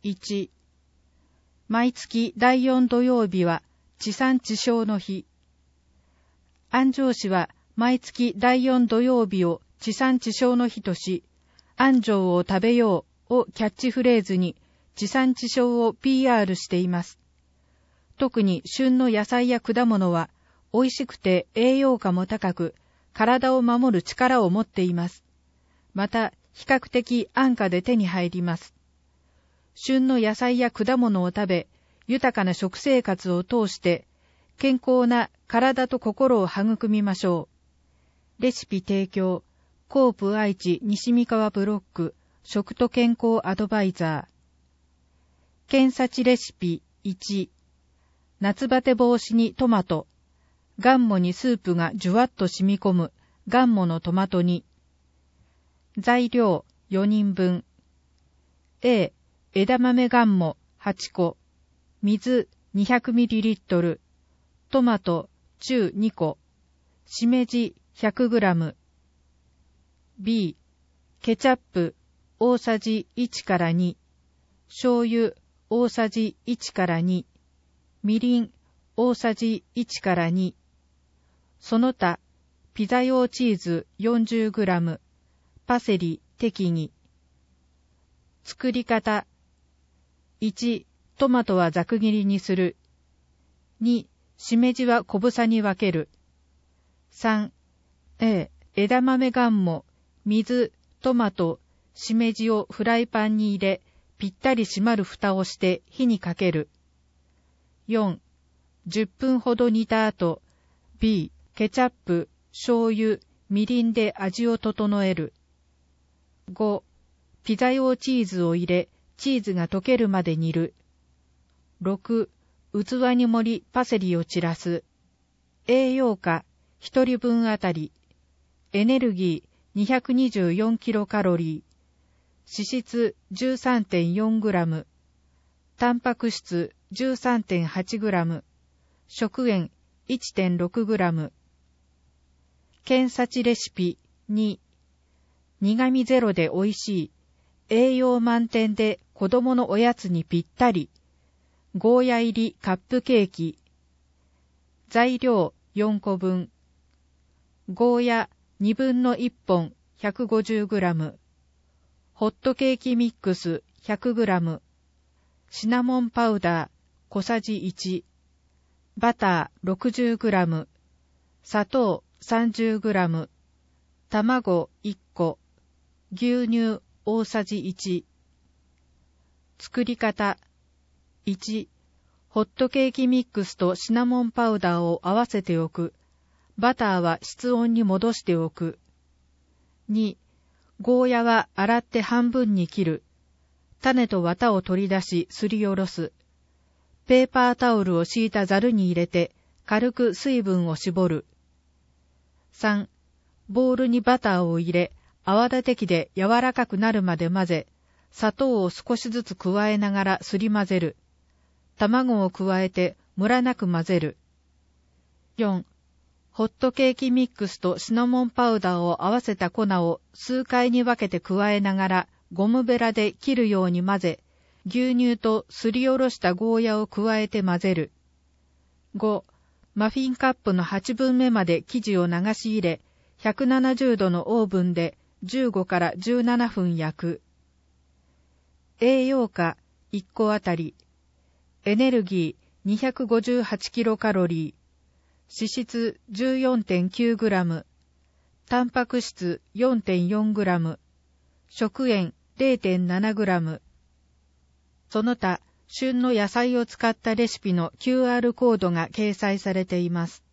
1、毎月第4土曜日は地産地消の日。安城市は毎月第4土曜日を地産地消の日とし、安城を食べようをキャッチフレーズに地産地消を PR しています。特に旬の野菜や果物は美味しくて栄養価も高く、体を守る力を持っています。また、比較的安価で手に入ります。旬の野菜や果物を食べ、豊かな食生活を通して、健康な体と心を育みましょう。レシピ提供、コープ愛知西三河ブロック、食と健康アドバイザー。検察レシピ1、夏バテ防止にトマト。ガンモにスープがじゅわっと染み込むガンモのトマト煮。材料4人分。A、枝豆ガンモ8個。水 200ml。トマト中2個。しめじ 100g。B、ケチャップ大さじ1から2。醤油大さじ1から2。みりん大さじ1から2。その他、ピザ用チーズ 40g、パセリ適宜。作り方。1、トマトはざく切りにする。2、しめじは小房に分ける。3、枝豆ガンモ、水、トマト、しめじをフライパンに入れ、ぴったり閉まる蓋をして火にかける。4、10分ほど煮た後、B、ケチャップ、醤油、みりんで味を整える。5、ピザ用チーズを入れ、チーズが溶けるまで煮る。6、器に盛りパセリを散らす。栄養価、1人分あたり。エネルギー、224キロカロリー。脂質、13.4 グラム。タンパク質、13.8 グラム。食塩、1.6 グラム。検察レシピ2、苦味ゼロで美味しい、栄養満点で子供のおやつにぴったり、ゴーヤ入りカップケーキ。材料4個分。ゴーヤ2分の1本 150g。ホットケーキミックス 100g。シナモンパウダー小さじ1。バター 60g。砂糖30g。卵1個。牛乳大さじ1。作り方。1、ホットケーキミックスとシナモンパウダーを合わせておく。バターは室温に戻しておく。2、ゴーヤは洗って半分に切る。種と綿を取り出しすりおろす。ペーパータオルを敷いたざるに入れて軽く水分を絞る。3、ボウルにバターを入れ、泡立て器で柔らかくなるまで混ぜ、砂糖を少しずつ加えながらすり混ぜる。卵を加えてムラなく混ぜる。4、ホットケーキミックスとシナモンパウダーを合わせた粉を数回に分けて加えながらゴムベラで切るように混ぜ、牛乳とすりおろしたゴーヤを加えて混ぜる。5、マフィンカップの8分目まで生地を流し入れ、170度のオーブンで15から17分焼く。栄養価1個あたり。エネルギー258キロカロリー。脂質 14.9 グラム。タンパク質 4.4 グラム。食塩 0.7 グラム。その他、旬の野菜を使ったレシピの QR コードが掲載されています。